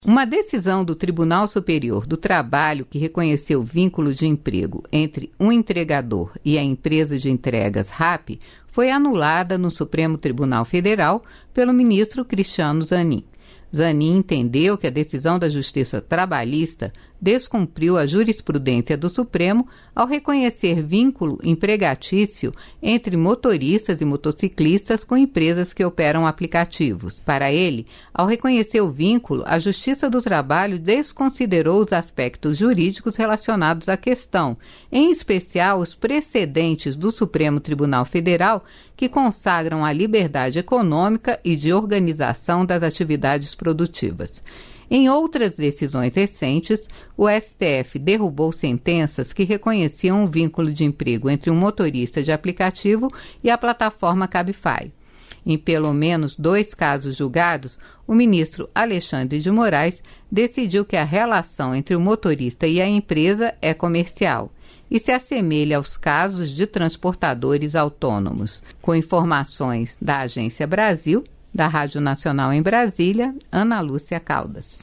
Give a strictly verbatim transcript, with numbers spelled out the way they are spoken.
Uma decisão do Tribunal Superior do Trabalho que reconheceu o vínculo de emprego entre um entregador e a empresa de entregas Rappi foi anulada no Supremo Tribunal Federal pelo ministro Cristiano Zanin. Zanin entendeu que a decisão da Justiça Trabalhista descumpriu a jurisprudência do Supremo ao reconhecer vínculo empregatício entre motoristas e motociclistas com empresas que operam aplicativos. Para ele, ao reconhecer o vínculo, a Justiça do Trabalho desconsiderou os aspectos jurídicos relacionados à questão, em especial os precedentes do Supremo Tribunal Federal que consagram a liberdade econômica e de organização das atividades produtivas. Em outras decisões recentes, o S T F derrubou sentenças que reconheciam o vínculo de emprego entre um motorista de aplicativo e a plataforma Cabify. Em pelo menos dois casos julgados, o ministro Alexandre de Moraes decidiu que a relação entre o motorista e a empresa é comercial e se assemelha aos casos de transportadores autônomos. Com informações da Agência Brasil, da Rádio Nacional em Brasília, Ana Lúcia Caldas.